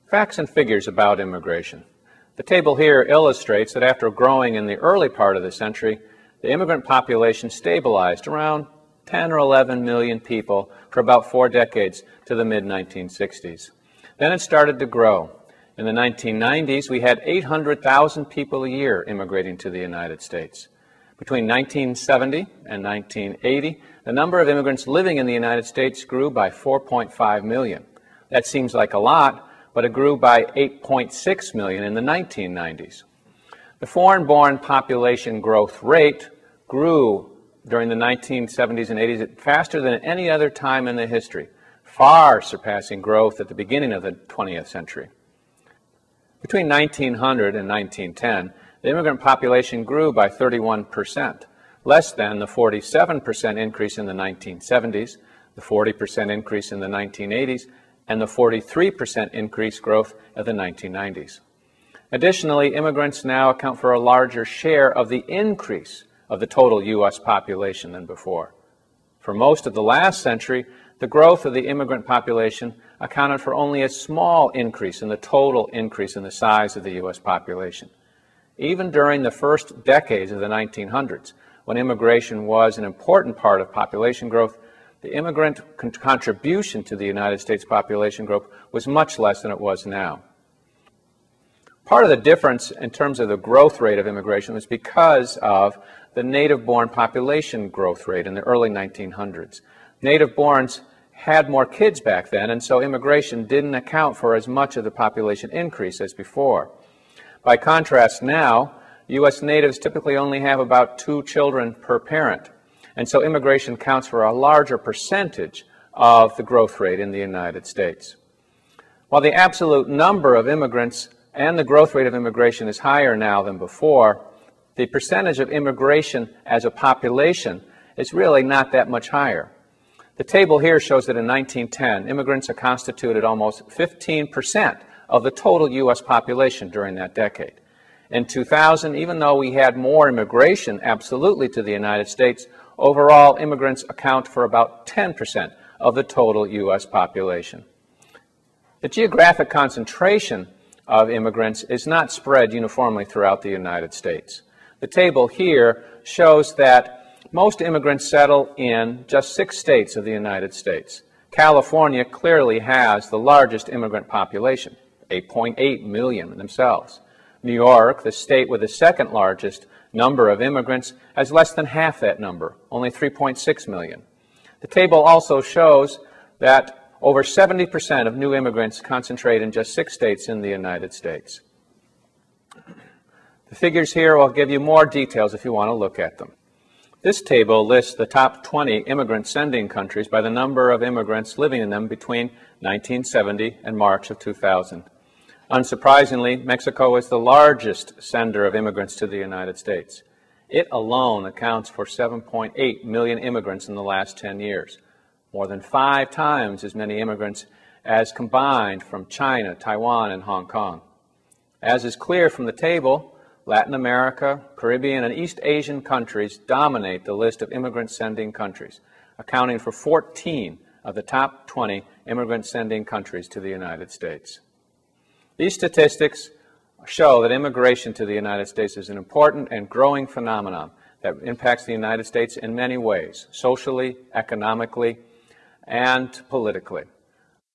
Facts and figures about immigration. The table here illustrates that after growing in the early part of the century, the immigrant population stabilized around 10 or 11 million people for about 4 decades to the mid-1960s. Then it started to grow. In the 1990s, we had 800,000 people a year immigrating to the United States. Between 1970 and 1980, the number of immigrants living in the United States grew by 4.5 million. That seems like a lot, but it grew by 8.6 million in the 1990s. The foreign-born population growth rate grew during the 1970s and 80s faster than at any other time in the history, far surpassing growth at the beginning of the 20th century. Between 1900 and 1910, the immigrant population grew by 31%, less than the 47% increase in the 1970s, the 40% increase in the 1980s, and the 43% increase growth of the 1990s. Additionally, immigrants now account for a larger share of the increase of the total U.S. population than before. For most of the last century, the growth of the immigrant population accounted for only a small increase in the total increase in the size of the U.S. population. Even during the first decades of the 1900s, when immigration was an important part of population growth, the immigrant contribution to the United States population growth was much less than it was now. Part of the difference in terms of the growth rate of immigration was because of the native-born population growth rate in the early 1900s. Native-borns had more kids back then, and so immigration didn't account for as much of the population increase as before. By contrast now, U.S. natives typically only have about 2 children per parent. And so immigration counts for a larger percentage of the growth rate in the United States. While the absolute number of immigrants and the growth rate of immigration is higher now than before, the percentage of immigration as a population is really not that much higher. The table here shows that in 1910, immigrants constituted almost 15% of the total U.S. population during that decade. In 2000, even though we had more immigration absolutely to the United States, overall, immigrants account for about 10% of the total U.S. population. The geographic concentration of immigrants is not spread uniformly throughout the United States. The table here shows that most immigrants settle in just 6 states of the United States. California clearly has the largest immigrant population, 8.8 million themselves. New York, the state with the second largest number of immigrants, has less than half that number, only 3.6 million. The table also shows that over 70% of new immigrants concentrate in just 6 states in the United States. The figures here will give you more details if you want to look at them. This table lists the top 20 immigrant-sending countries by the number of immigrants living in them between 1970 and March of 2000. Unsurprisingly, Mexico is the largest sender of immigrants to the United States. It alone accounts for 7.8 million immigrants in the last 10 years, more than 5 times as many immigrants as combined from China, Taiwan, and Hong Kong. As is clear from the table, Latin America, Caribbean, and East Asian countries dominate the list of immigrant-sending countries, accounting for 14 of the top 20 immigrant-sending countries to the United States. These statistics show that immigration to the United States is an important and growing phenomenon that impacts the United States in many ways, socially, economically, and politically.